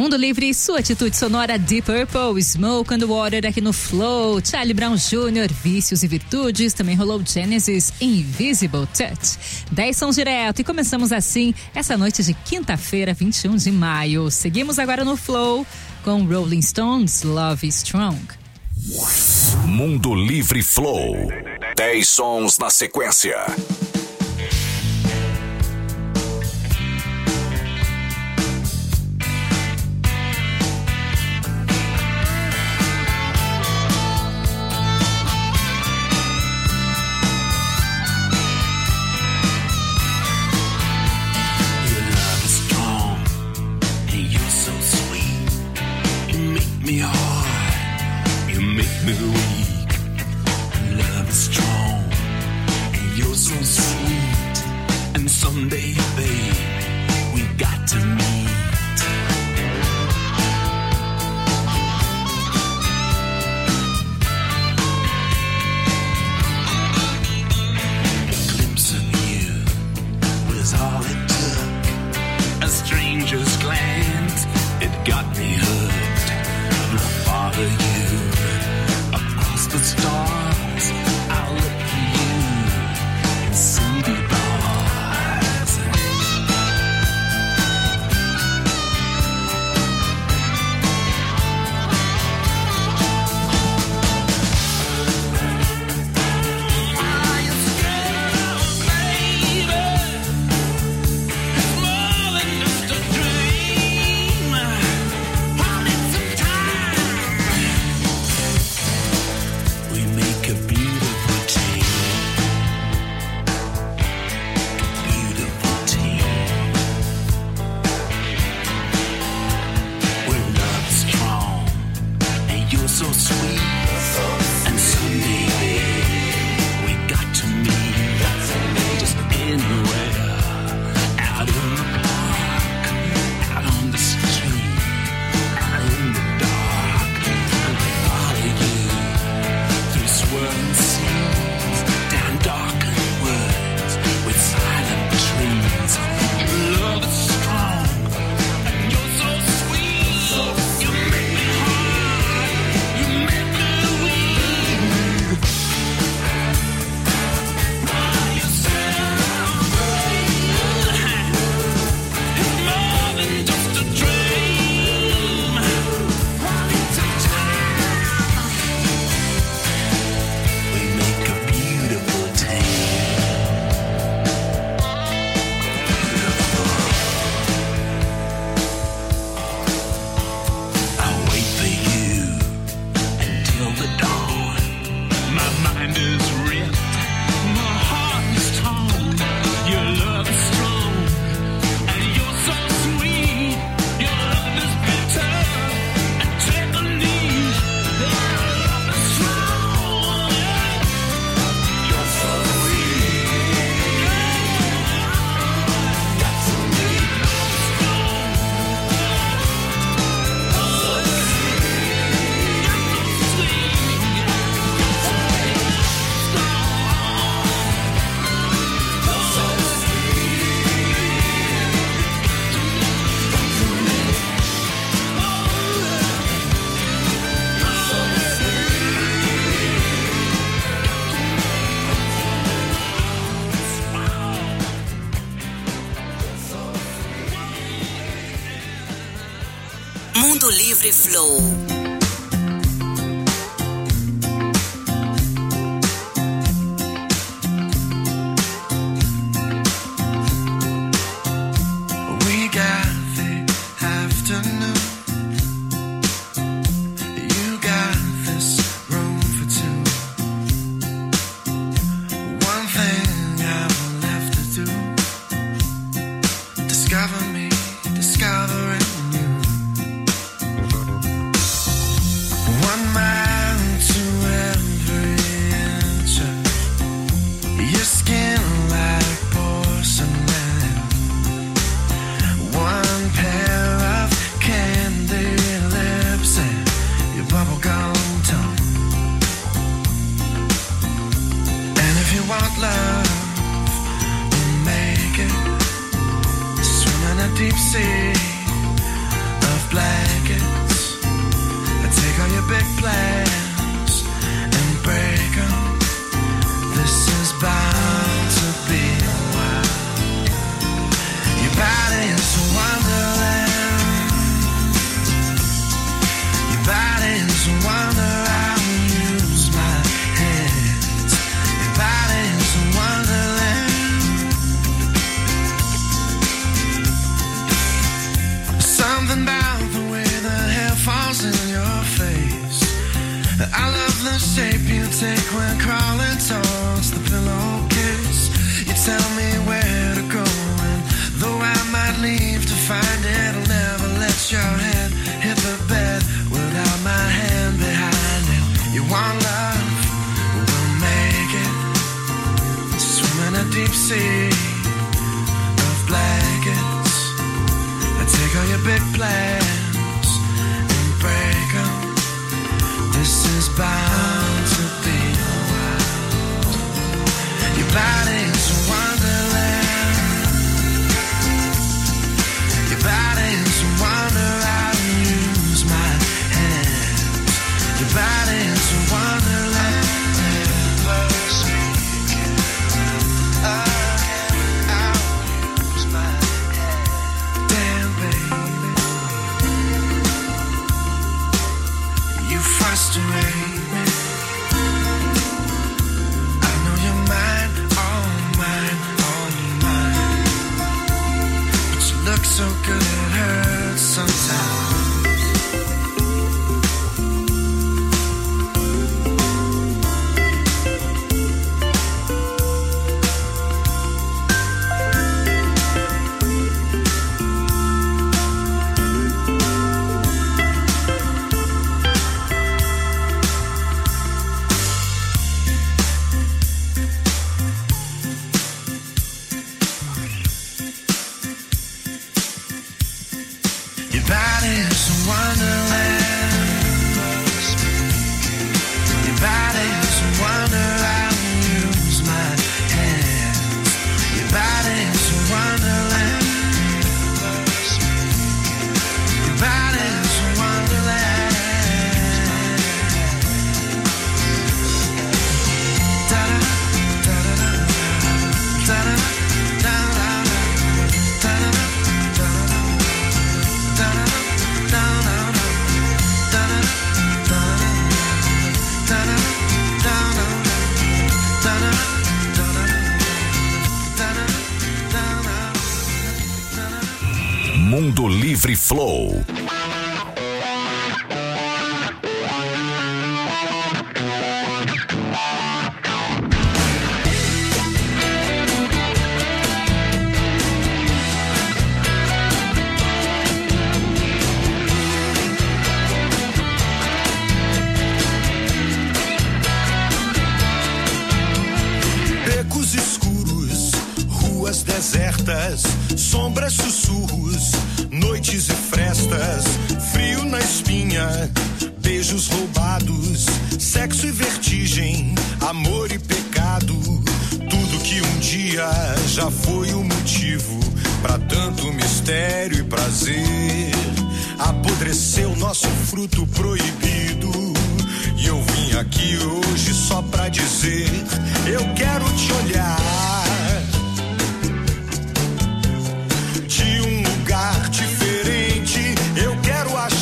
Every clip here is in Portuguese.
Mundo Livre, sua atitude sonora. Deep Purple, Smoke on the Water aqui no Flow. Charlie Brown Jr., Vícios e Virtudes. Também rolou Genesis, Invisible Touch. 10 sons direto e começamos assim essa noite de quinta-feira, 21 de maio. Seguimos agora no Flow com Rolling Stones, Love is Strong. Mundo Livre Flow. 10 sons na sequência. Me hard, you make me weak. Love is strong, and you're so sweet. And someday, babe, we got to meet. A glimpse of you was all it took. A stranger's glance, it got me hooked. Follow you across the stars. I'll look for you in city bars. Are you scared, baby? It's more than just a dream. I need some time. We make a beautiful team. A beautiful team. We're love strong, and you're so sweet. And someday, babe, we got to meet. Just anywhere, out in the park, out on the street, out in the dark. I'll follow you through swirling seas, down darkened woods with silent trees. Love is strong, and you're so sweet. You make me hard, you make me weak. Are you sound, it's more than just a dream. I need some time. We make a beautiful team. Beautiful. I'll wait for you until the dawn. My mind is ripped, my heart is torn. Your love is strong, and you're so sweet. Your love is bitter, and take a lead. Your love is strong. You're so sweet. Got to meet. Mundo Livre Flow. We got the afternoon. You got this room for two. One thing I've left to do. Discover me, discovering you. 1 mile to every inch of your skin like porcelain. One pair of candy lips and your bubblegum tongue. And if you want love, we'll make it. Swim in a deep sea of blankets. Take all your big plans and break them. This is bound to be a while. Your body is a wonderland. Your body is a wonder. I will use my hands. Your body is a wonderland. Something about the way the hair falls in your face. I love the shape you take when crawling towards the pillowcase. You tell me where to go, and though I might leave to find it, I'll never let your head hit the bed without my hand behind it. You want love, we'll make it. Swim in a deep sea of blankets. Take all your big plans and break them. This is bound to be a while. Your body is a wonderland. Your body is a wonder. I will use my hands. Your body is a wonderland. Never speaking again. I will use my hands. Damn, baby, you frustrate me. I know you're mine, all mine, all mine. But you look so good, it hurts sometimes. Your body is a wonderland. Your body is a wonder. I will use my hands. Your body is a wonderland. Your body is a wonderland. Da-da, da-da, da-da, Mundo Livre Flow. Becos escuros, ruas desertas, sombras, sussurros, noites e frestas, frio na espinha, beijos roubados, sexo e vertigem, amor e pecado, tudo que um dia já foi o motivo pra tanto mistério e prazer. Apodreceu nosso fruto proibido e eu vim aqui hoje só pra dizer: eu quero te olhar de um lugar diferente. Eu quero a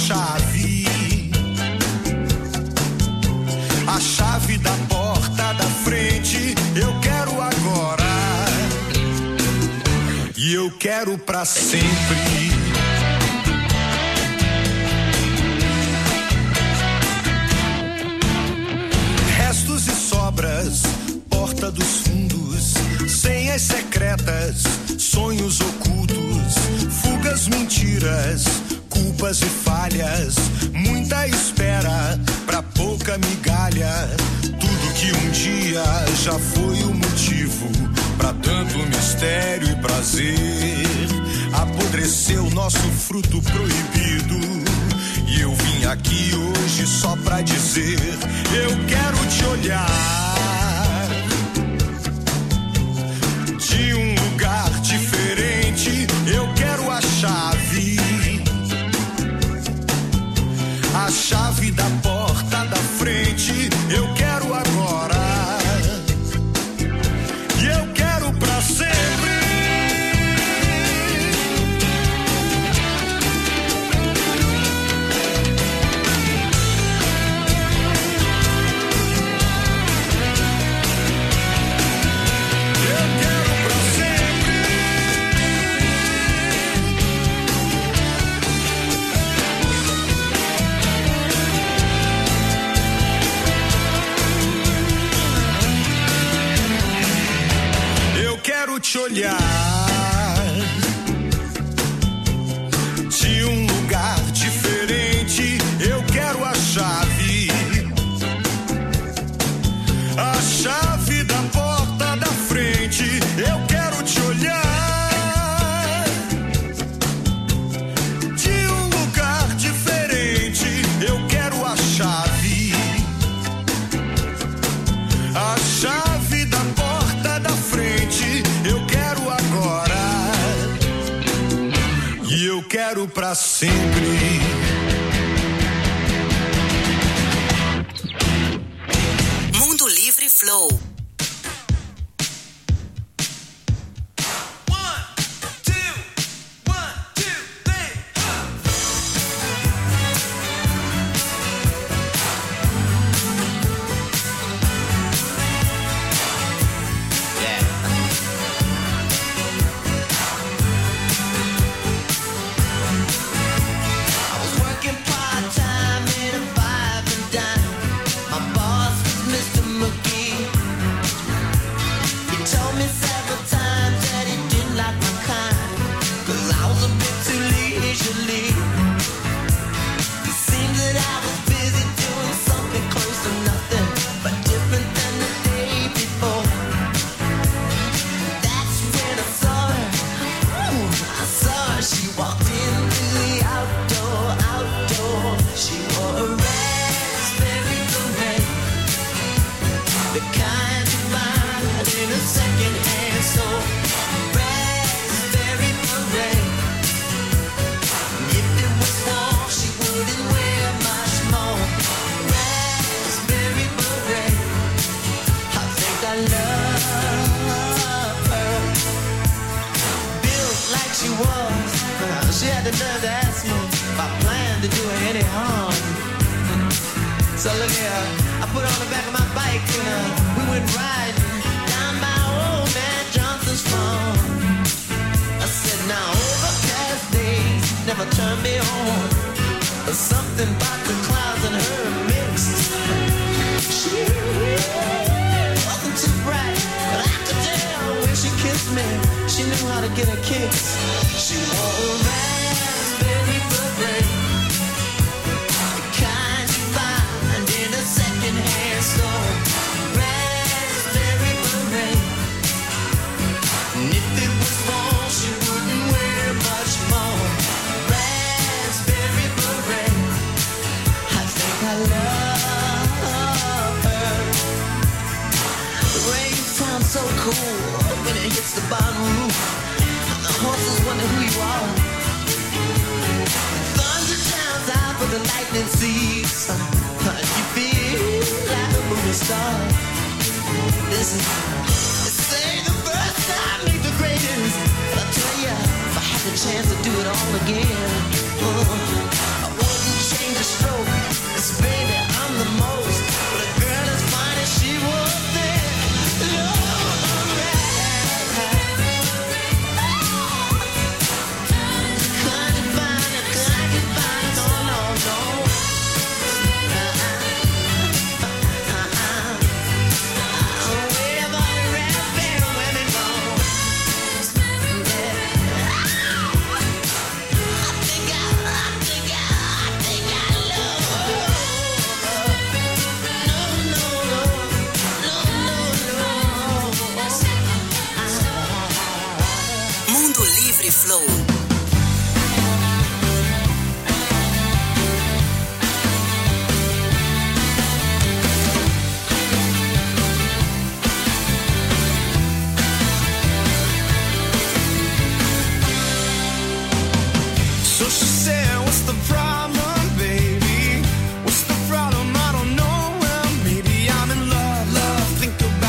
chave da porta da frente. Eu quero agora e eu quero pra sempre. Restos e sobras, porta dos fundos, senhas secretas, sonhos ocultos, fugas, mentiras, culpas e falhas, muita espera pra pouca migalha. Tudo que um dia já foi o motivo pra tanto mistério e prazer. Apodreceu nosso fruto proibido e eu vim aqui hoje só pra dizer: eu quero te olhar de um lugar diferente. Eu quero a chave te olhar de um lugar diferente. Eu quero a chave da porta da frente. Eu quero te olhar de um lugar diferente. Eu quero a chave da porta da frente. Eu quero agora e eu quero pra sempre. Mundo Livre Flow.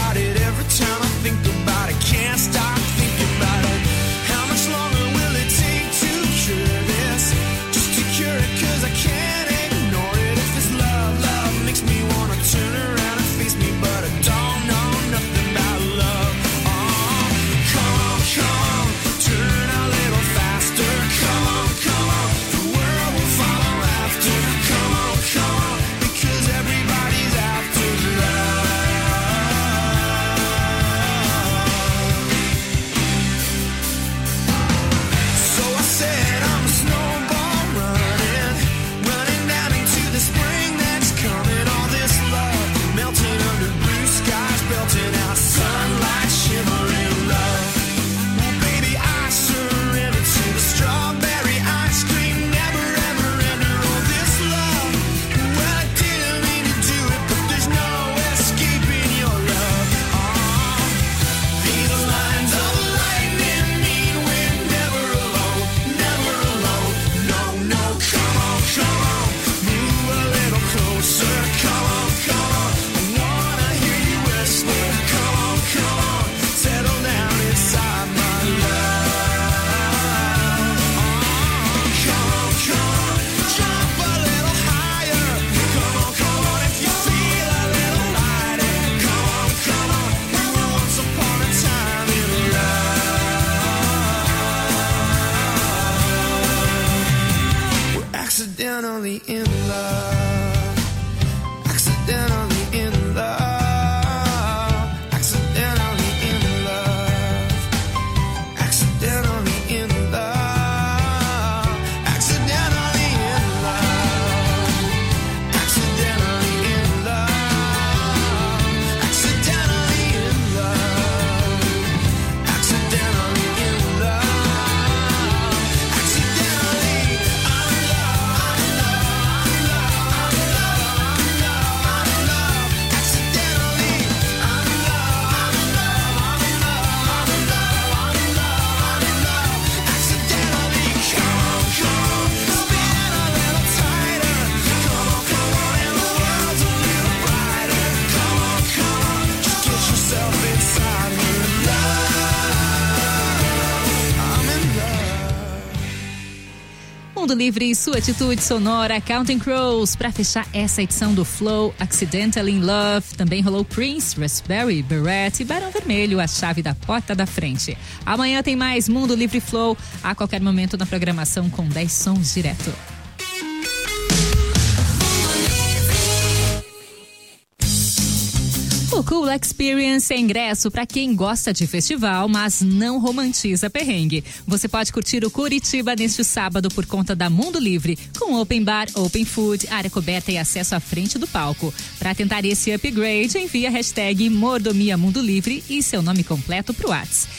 Think about it, can't stop thinking about it. How much longer will it take? in love. Accidentally in love. Accidentally in love. Accidentally in love. Accidentally in love. Accidentally in love. Accidentally in love. Accidentally in love. Accidentally I'm in love. Accidentally I'm in love. Accidentally come on, spin a little tighter. Come on, and the world's a little brighter. Come on, just get yourself inside. We're in love. I'm in love. Mundo Livre e sua atitude sonora, Counting Crows, pra fechar essa edição do Flow, Accidentally in Love. Também rolou Prince, Raspberry, Beret e Barão Vermelho, a chave da porta da frente. Amanhã tem mais Mundo Livre Flow, a qualquer momento na programação com 10 sons direto. O Cool Experience é ingresso para quem gosta de festival, mas não romantiza perrengue. Você pode curtir o Curitiba neste sábado por conta da Mundo Livre, com open bar, open food, área coberta e acesso à frente do palco. Para tentar esse upgrade, envie a hashtag Mordomia Mundo Livre e seu nome completo pro WhatsApp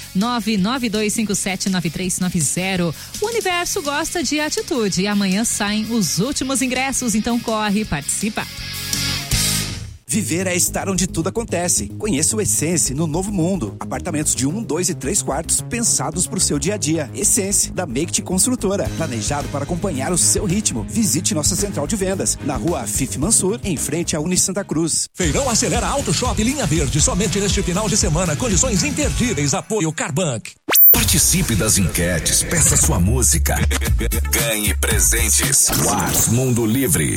992579390. O universo gosta de atitude e amanhã saem os últimos ingressos, então corre e participa. Viver é estar onde tudo acontece. Conheça o Essence no Novo Mundo. Apartamentos de 1, 2 e 3 quartos pensados para o seu dia a dia. Essence, da Make Construtora. Planejado para acompanhar o seu ritmo. Visite nossa central de vendas na rua Afif Mansur, em frente à Uni Santa Cruz. Feirão Acelera Auto Shop Linha Verde. Somente neste final de semana. Condições imperdíveis. Apoio Carbank. Participe das enquetes, peça sua música, ganhe presentes. WhatsApp Mundo Livre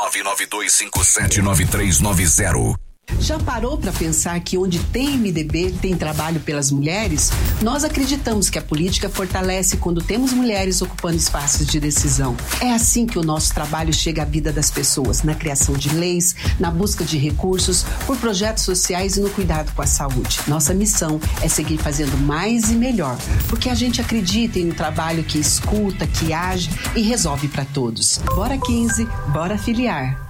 992579390. Já parou para pensar que onde tem MDB tem trabalho pelas mulheres? Nós acreditamos que a política fortalece quando temos mulheres ocupando espaços de decisão. É assim que o nosso trabalho chega à vida das pessoas, na criação de leis, na busca de recursos, por projetos sociais e no cuidado com a saúde. Nossa missão é seguir fazendo mais e melhor, porque a gente acredita em um trabalho que escuta, que age e resolve para todos. Bora 15, bora filiar.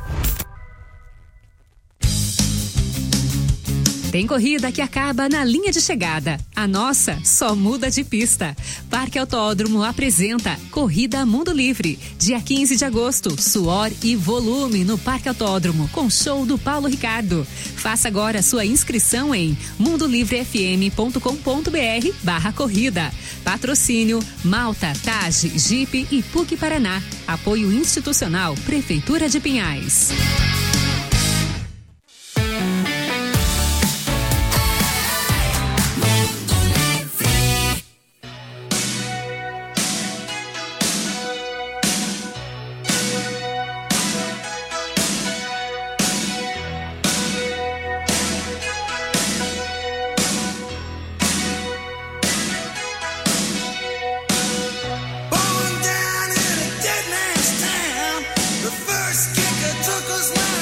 Tem corrida que acaba na linha de chegada. A nossa só muda de pista. Parque Autódromo apresenta Corrida Mundo Livre. Dia 15 de agosto, suor e volume no Parque Autódromo, com show do Paulo Ricardo. Faça agora sua inscrição em mundolivrefm.com.br/corrida. Patrocínio Malta, Tage, Jeep e PUC Paraná. Apoio institucional Prefeitura de Pinhais. Born down in a dead man's town, the first kicker took us now.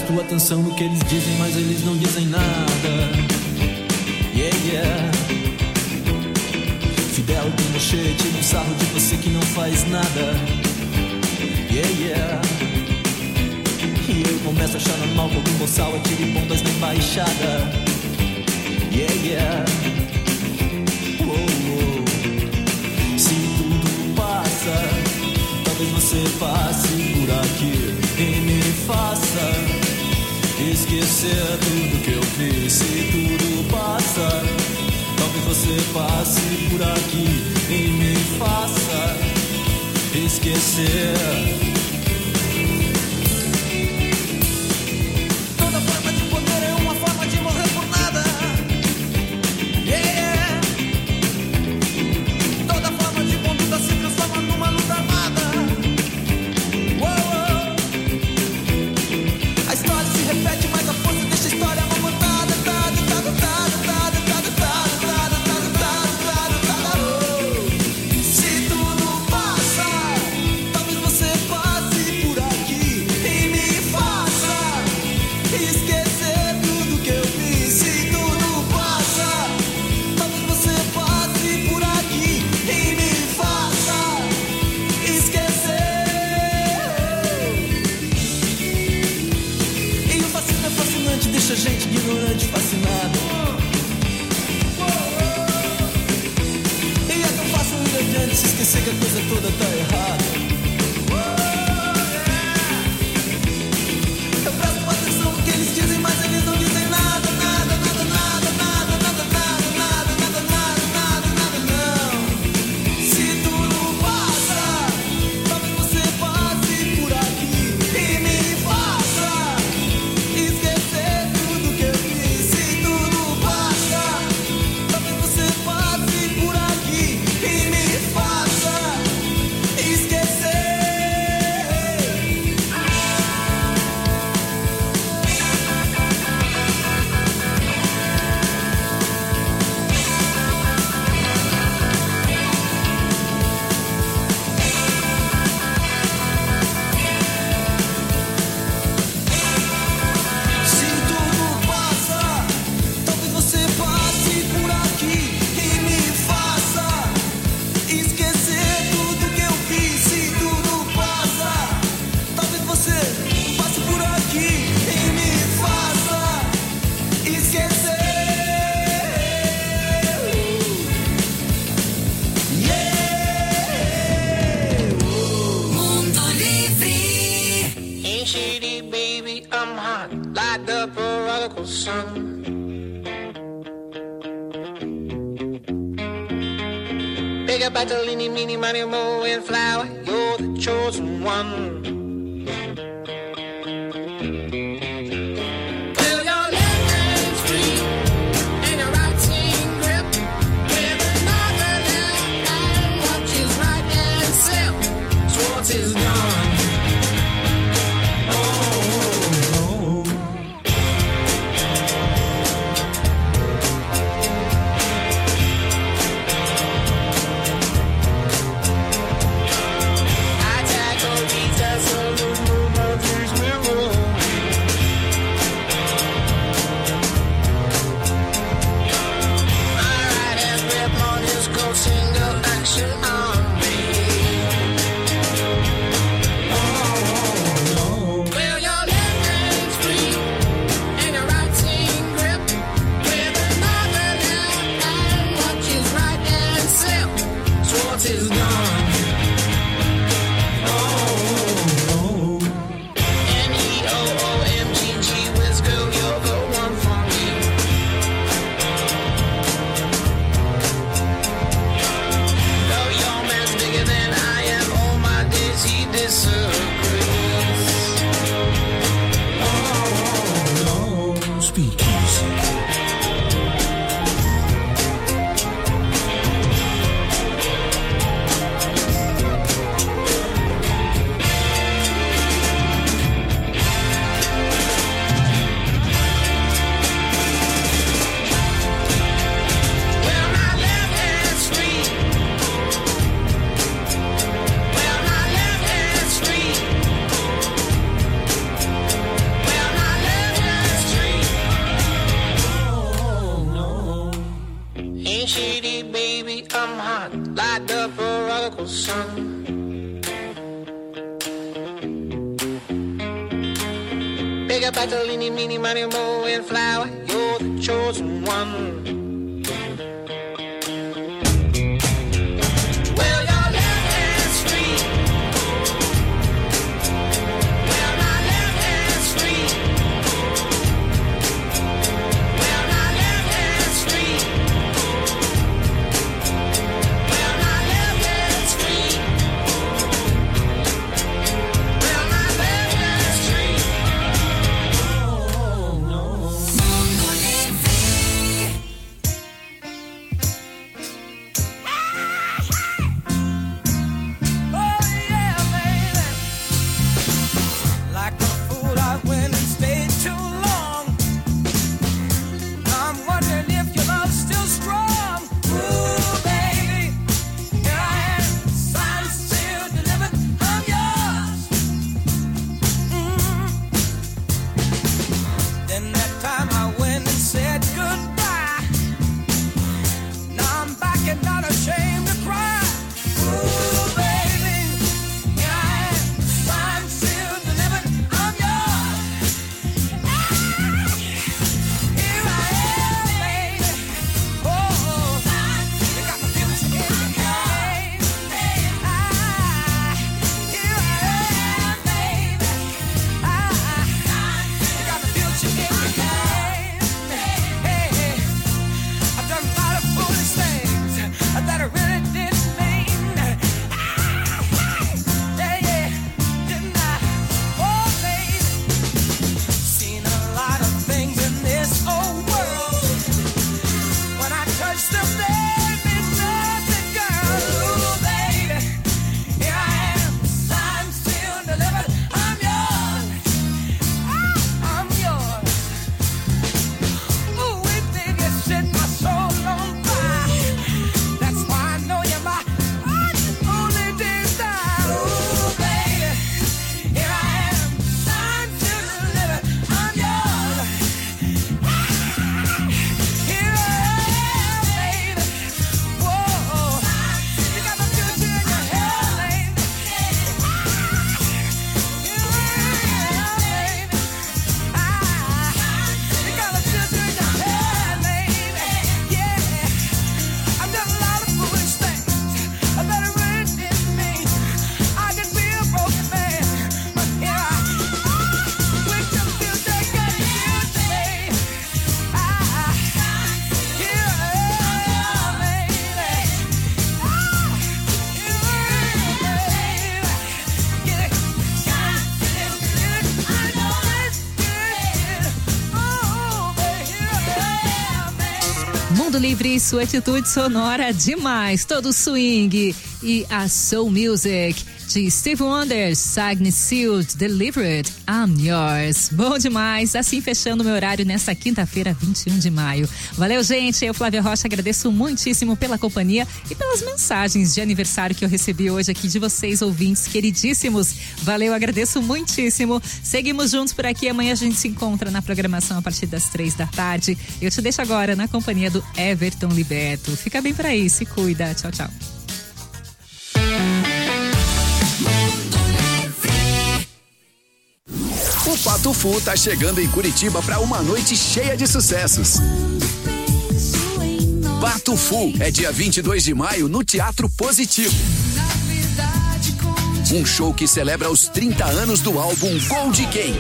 Presto atenção no que eles dizem, mas eles não dizem nada. Yeah, yeah. Fidel Pinochet tira um sarro de você que não faz nada. Yeah, yeah. E eu começo a achar normal que algum boçal atire bombas na embaixada. Yeah, yeah. Oh, oh. Se tudo passa, talvez você passe por aqui e me faça esquecer tudo que eu fiz. Se tudo passa, talvez você passe por aqui e me faça esquecer. Toda forma de poder é uma forma de morrer por nada. Yeah. Toda forma de conduta se transforma numa luta armada. Uou. A história se repete, mas a força deixa a história amamantada. Se tudo passa, talvez você passe por aqui e me faça esquecer tudo que eu fiz. Se tudo passa, talvez você passe por aqui e me faça esquecer. E o fascismo é fascinante, deixa a gente ignorante, fascinado. E é tão fácil ir adiante, se esquecer que a coisa toda tá errada. Eu presto atenção no que eles dizem, mas eles não dizem nada, nada, nada, nada, nada, nada, nada, nada, nada, nada, nada, não. Se tudo passa, talvez você passe por aqui e me faça esquecer tudo que eu fiz. Se tudo passa, talvez você passe por aqui e me faça esquecer. Se tudo passa, talvez você passe por aqui e me faça esquecer tudo que eu fiz. Se tudo passa, talvez você passe por aqui e me faça esquecer. Mundo Livre. Ain't shitty, baby, I'm hot, like the prodigal son. Big up Bartolini, Mini, Money, Mo, and Flower, you're the chosen one. Feel your left hand free and your right hand grip. With another left hand, watch his right hand slip. Schwartz is gone. I tackle Jesus. lady, baby, I'm hot like the prodigal son. Big up battle, eeny, meeny, miny, moe, and flower, you're the chosen one. Mundo Livre, sua atitude sonora demais, todo swing e a Soul Music de Steve Wonder, Signed, Sealed, Delivered, I'm Yours. Bom demais, assim fechando meu horário nesta quinta-feira, 21 de maio. Valeu, gente, eu, Flávia Rocha, agradeço muitíssimo pela companhia e pelas mensagens de aniversário que eu recebi hoje aqui de vocês, ouvintes queridíssimos. Valeu, agradeço muitíssimo. Seguimos juntos por aqui, amanhã a gente se encontra na programação a partir das 3 da tarde. Eu te deixo agora na companhia do Everton Liberto. Fica bem por aí, se cuida, tchau, tchau. O Pato Fu tá chegando em Curitiba para uma noite cheia de sucessos. Pato Fu é dia 22 de maio no Teatro Positivo. Um show que celebra os 30 anos do álbum Gold Game.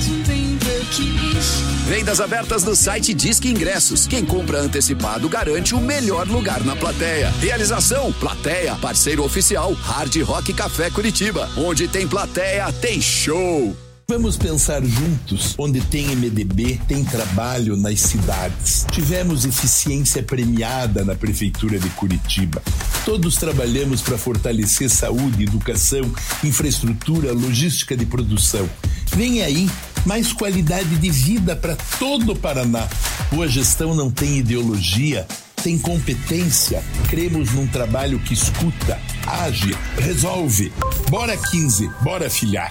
Vendas abertas no site Disque Ingressos. Quem compra antecipado garante o melhor lugar na plateia. Realização: Plateia, parceiro oficial Hard Rock Café Curitiba. Onde tem plateia, tem show. Vamos pensar juntos. Onde tem MDB, tem trabalho nas cidades. Tivemos eficiência premiada na Prefeitura de Curitiba. Todos trabalhamos para fortalecer saúde, educação, infraestrutura, logística de produção. Vem aí mais qualidade de vida para todo o Paraná. Boa gestão não tem ideologia, tem competência. Cremos num trabalho que escuta, age, resolve. Bora 15, bora filiar.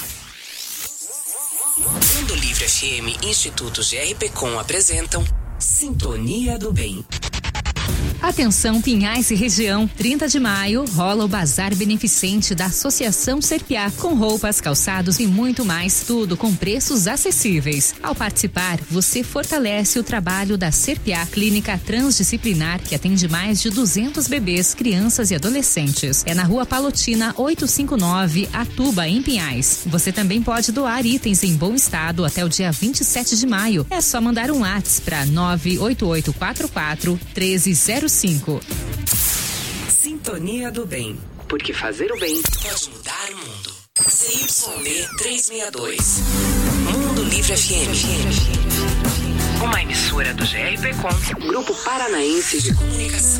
Mundo Livre FM, Instituto GRPcom apresentam Sintonia do Bem. Atenção Pinhais e região, 30 de maio rola o Bazar Beneficente da Associação Serpiá, com roupas, calçados e muito mais, tudo com preços acessíveis. Ao participar, você fortalece o trabalho da Serpiá Clínica Transdisciplinar, que atende mais de 200 bebês, crianças e adolescentes. É na Rua Palotina 859, Atuba, em Pinhais. Você também pode doar itens em bom estado até o dia 27 de maio. É só mandar um WhatsApp para 98844-1305. Sintonia do Bem. Porque fazer o bem pode mudar o mundo. CYB 362. Mundo Livre FM. Uma emissora do GRPcom, Grupo Paranaense de Comunicação.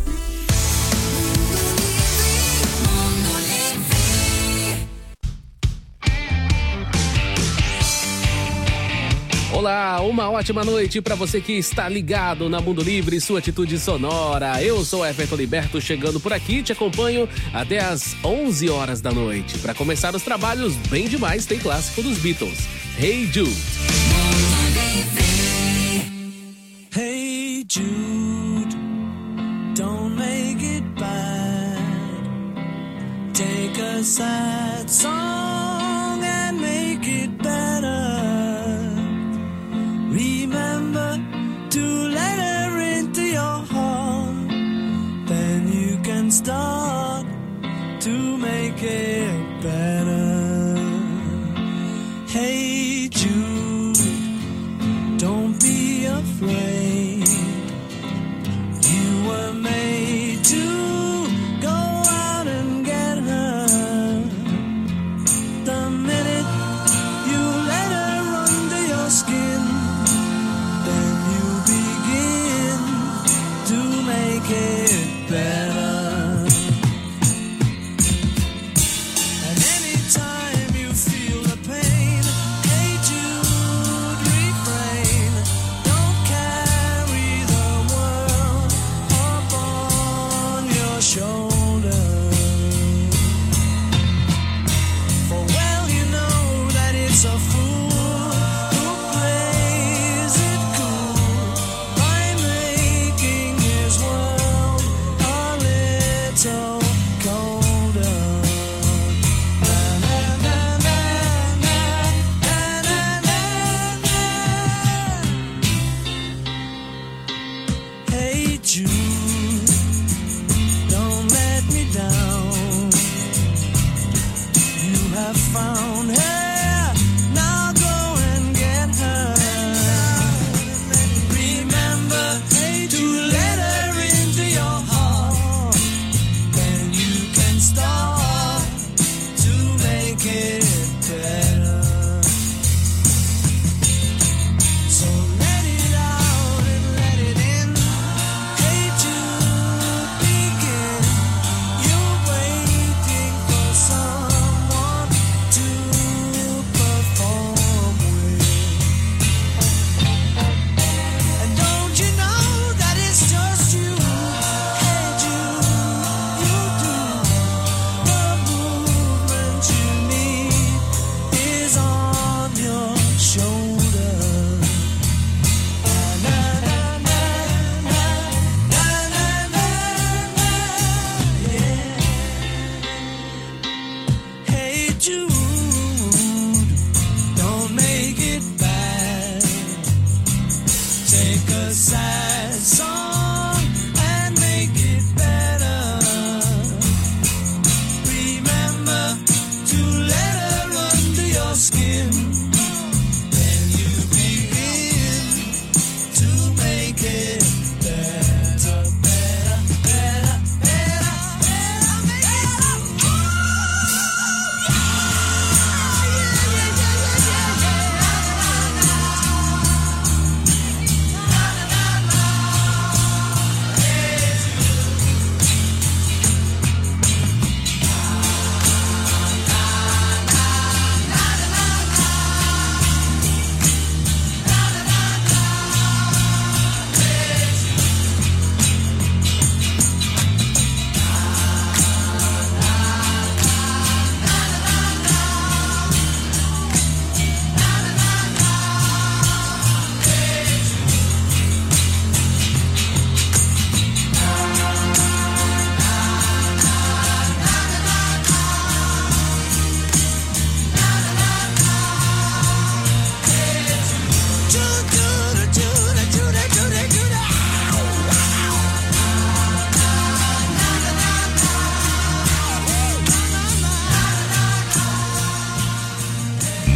Olá, uma ótima noite para você que está ligado na Mundo Livre, sua atitude sonora. Eu sou Everton Liberto, chegando por aqui, te acompanho até às 11 horas da noite. Para começar os trabalhos, bem demais, tem clássico dos Beatles, Hey Jude. Hey Jude, don't make it bad. Take a sad song and make it better. Remember to let her into your heart. Then you can start to make it better. Hey Jude, don't be afraid. You were made to go out and get her. The minute you let her under your skin, then you begin to make it better.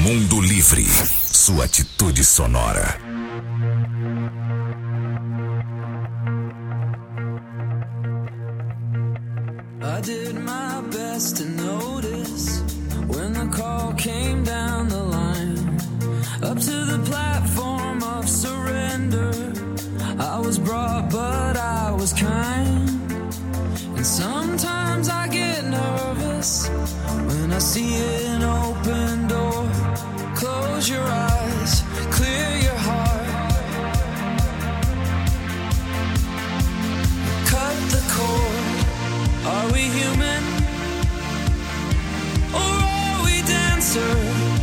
Mundo Livre, sua atitude sonora. I did my best to notice when the call came down the line, up to the platform of surrender. I was brought, but I was kind. And sometimes I get nervous when I see an open door. Close your eyes, clear your heart. Cut the cord. Are we human? Or are we dancer?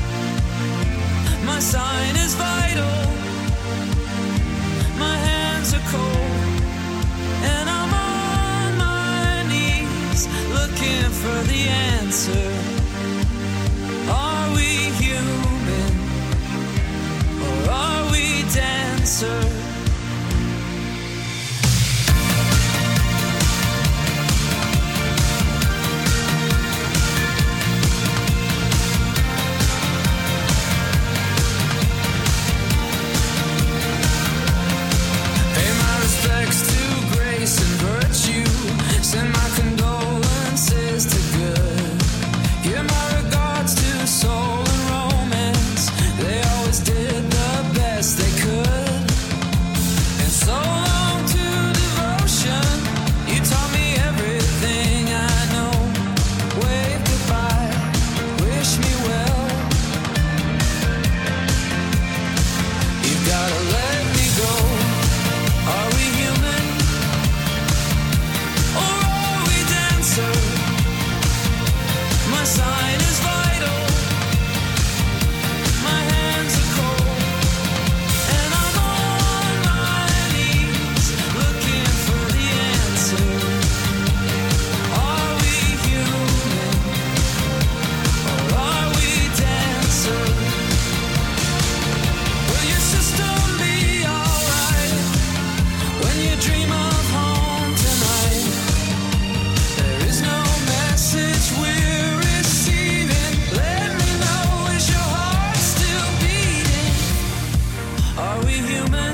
My sign is vital. My hands are cold. And I'm on my knees looking for the answer. Are we human? Or are we dancer? Send my condolences to good. Give my regards to soul and romance. They always did the best they could. And so long to devotion. You taught me everything I know. Wave goodbye, wish me well. You gotta let me go. Are we human? My sign is vital. My hands are cold. And I'm on my knees looking for the answer. Are we human? Or are we dancer? Will your system be alright when you dream of home tonight? There is no message we're receiving. Let me know, is your heart still beating? Are we human?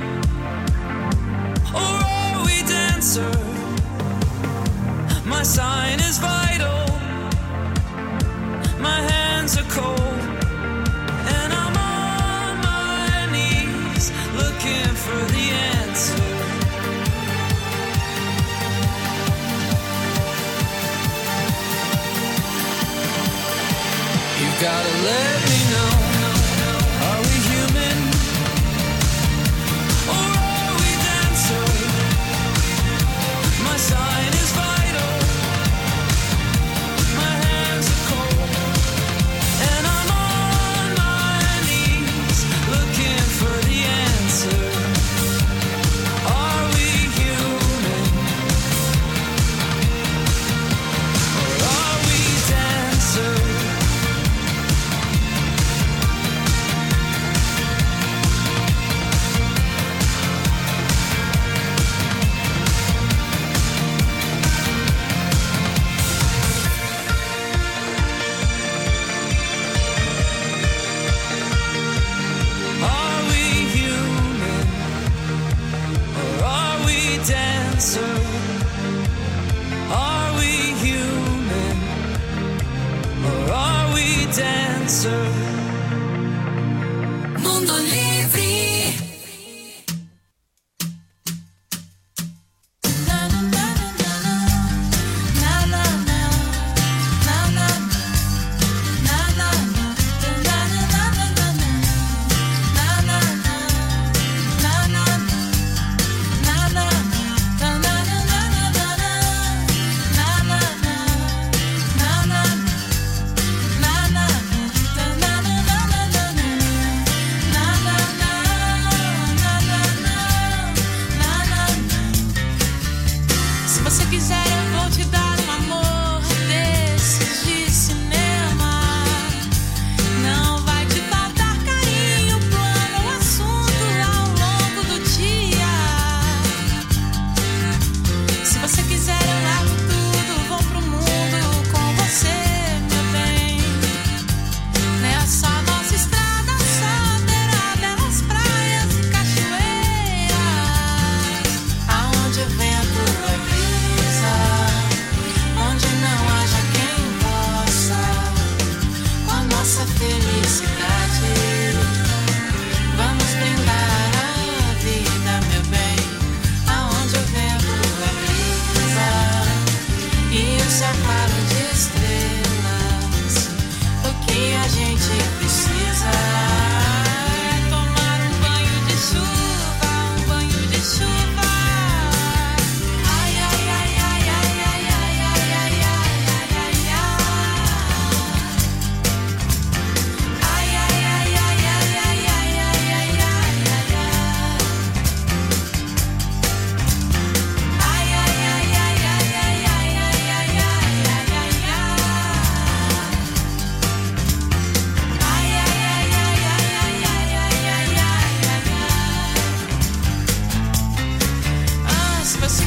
Or are we dancer? My sign is vital. My hands are cold. And I'm on my knees looking for the answer. You gotta let me know. Are we human? Or are we dancer? My sign is vital. My hands are cold. And I'm on my knees looking for the answer. Are we human? Or are we dancer? Are we human? Or are we dancer? Are we human? Or are we dancer? Mundo Livre. Na na na na na na na na na na na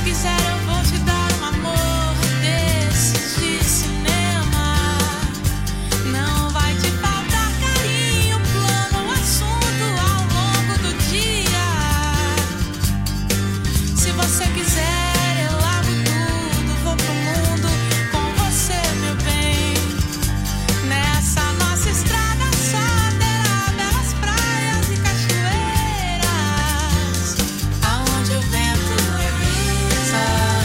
quiser eu vou te dar um amor desses de cinema. Não vai te faltar carinho, plano, assunto ao longo do dia. Se você quiser eu largo tudo, vou pro mundo com você, meu bem. Nessa nossa estrada só terá belas praias e cachoeiras, aonde o vento é brisa.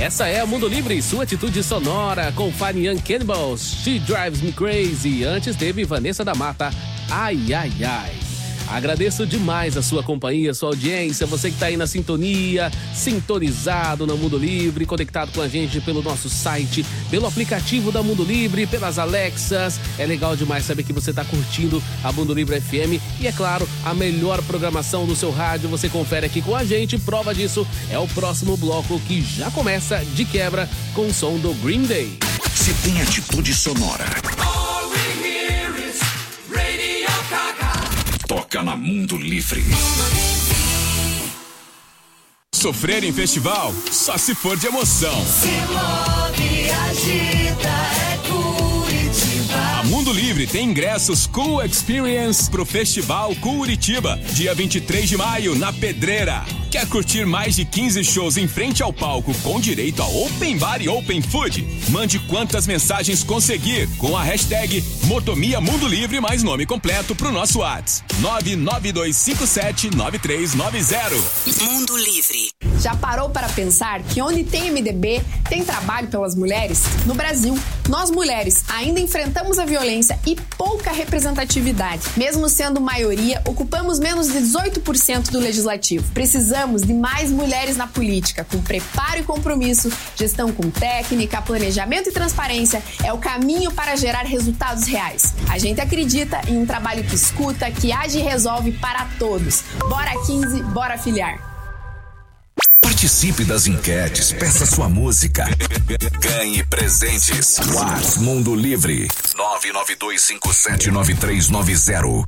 Essa é a Mundo Livre, sua atitude sonora, com Fine Young Cannibals, She Drives Me Crazy. Antes teve Vanessa da Mata, Ai Ai Ai. Agradeço demais a sua companhia, a sua audiência, você que tá aí na sintonia, sintonizado no Mundo Livre, conectado com a gente pelo nosso site, pelo aplicativo da Mundo Livre, pelas Alexas. É legal demais saber que você tá curtindo a Mundo Livre FM e, é claro, a melhor programação do seu rádio você confere aqui com a gente. Prova disso é o próximo bloco, que já começa de quebra com o som do Green Day. Se tem atitude sonora, toca na Mundo Livre. Sofrer em festival só se for de emoção. Se move, agita, é Curitiba. A Mundo Livre tem ingressos Cool Experience pro Festival Curitiba, dia 23 de maio, na Pedreira. Quer curtir mais de 15 shows em frente ao palco com direito a Open Bar e Open Food? Mande quantas mensagens conseguir com a hashtag Motomia Mundo Livre mais nome completo pro nosso WhatsApp 992579390. Mundo Livre. Já parou para pensar que onde tem MDB, tem trabalho pelas mulheres? No Brasil, nós mulheres ainda enfrentamos a violência e pouca representatividade. Mesmo sendo maioria, ocupamos menos de 18% do legislativo. Precisamos de mais mulheres na política, com preparo e compromisso, gestão com técnica, planejamento e transparência é o caminho para gerar resultados reais. A gente acredita em um trabalho que escuta, que age e resolve para todos. Bora 15, bora filiar. Participe das enquetes, peça sua música, ganhe presentes. WhatsApp Mundo Livre 992579390.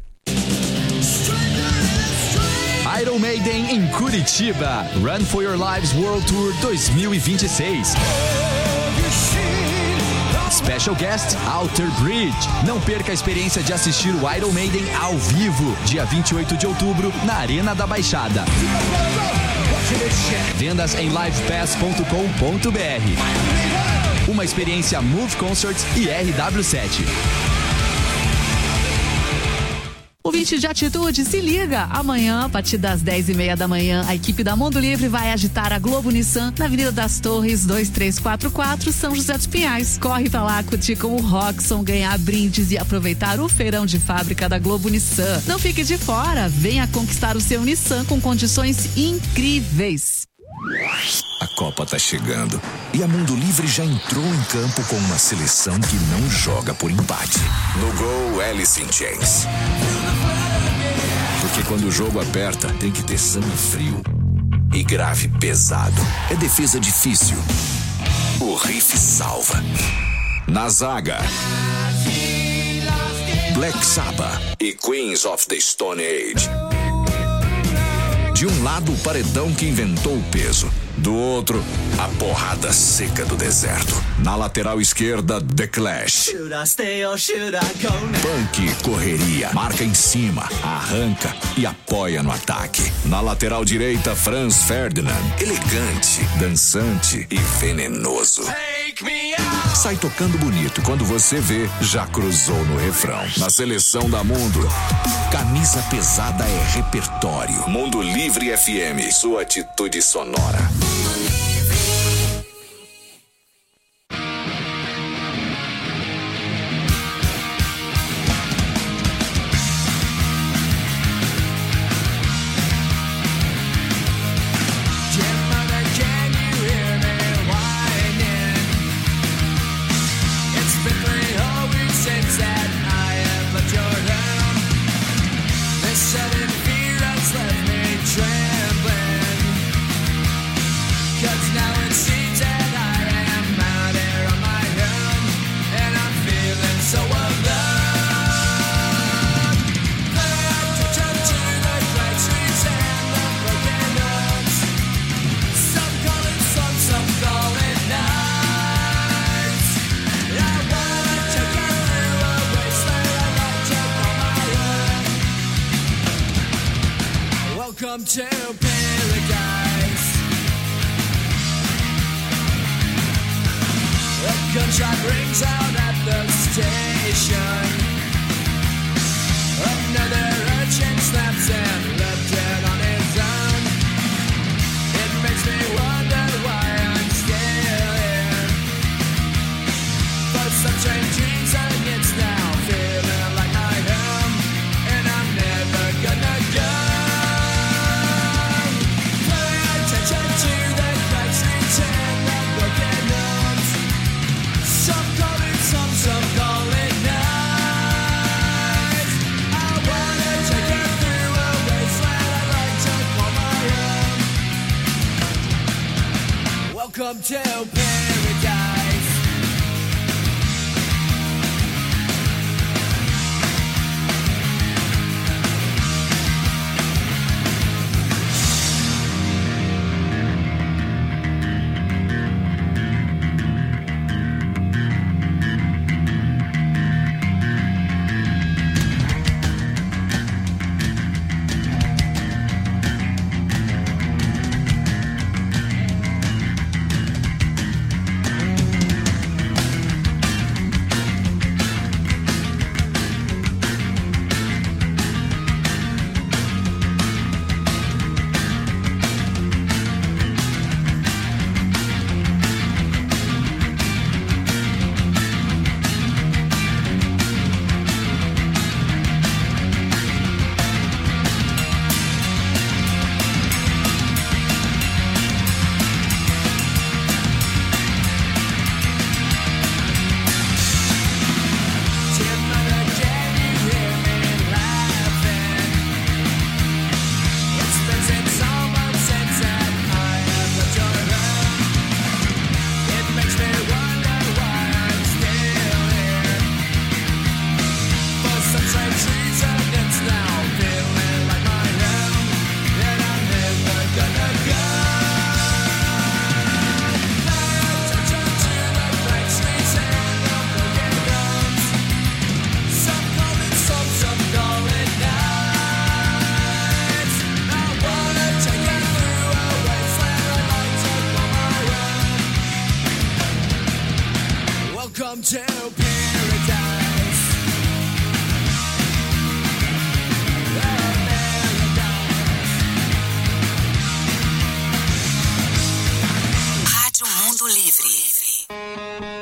Iron Maiden em Curitiba, Run for Your Lives World Tour 2026. Special Guest Outer Bridge. Não perca a experiência de assistir o Iron Maiden ao vivo, dia 28 de outubro, na Arena da Baixada. Vendas em livepass.com.br. Uma experiência Move Concerts e RW7. Ouvinte de Atitude, se liga! Amanhã, a partir das 10h30 da manhã, a equipe da Mundo Livre vai agitar a Globo Nissan na Avenida das Torres 2344, São José dos Pinhais. Corre pra lá curtir com o Roxon, ganhar brindes e aproveitar o feirão de fábrica da Globo Nissan. Não fique de fora, venha conquistar o seu Nissan com condições incríveis. A Copa tá chegando e a Mundo Livre já entrou em campo com uma seleção que não joga por empate. No gol, Alice in Chains. Porque quando o jogo aperta, tem que ter sangue frio e grave pesado. É defesa difícil. O riff salva. Na zaga, Black Sabbath e Queens of the Stone Age. De um lado, o paredão que inventou o peso. Do outro, a porrada seca do deserto. Na lateral esquerda, The Clash. Punk, correria, marca em cima, arranca e apoia no ataque. Na lateral direita, Franz Ferdinand. Elegante, dançante e venenoso. Sai tocando bonito. Quando você vê, já cruzou no refrão. Na seleção da Mundo, camisa pesada é repertório. Mundo Livre FM, sua atitude sonora. Welcome to paradise. A gunshot rings out at the station. Another urchin snaps and left it on his own. It makes me wonder why I'm still to paradise. Welcome to paradise. Rádio Mundo Livre.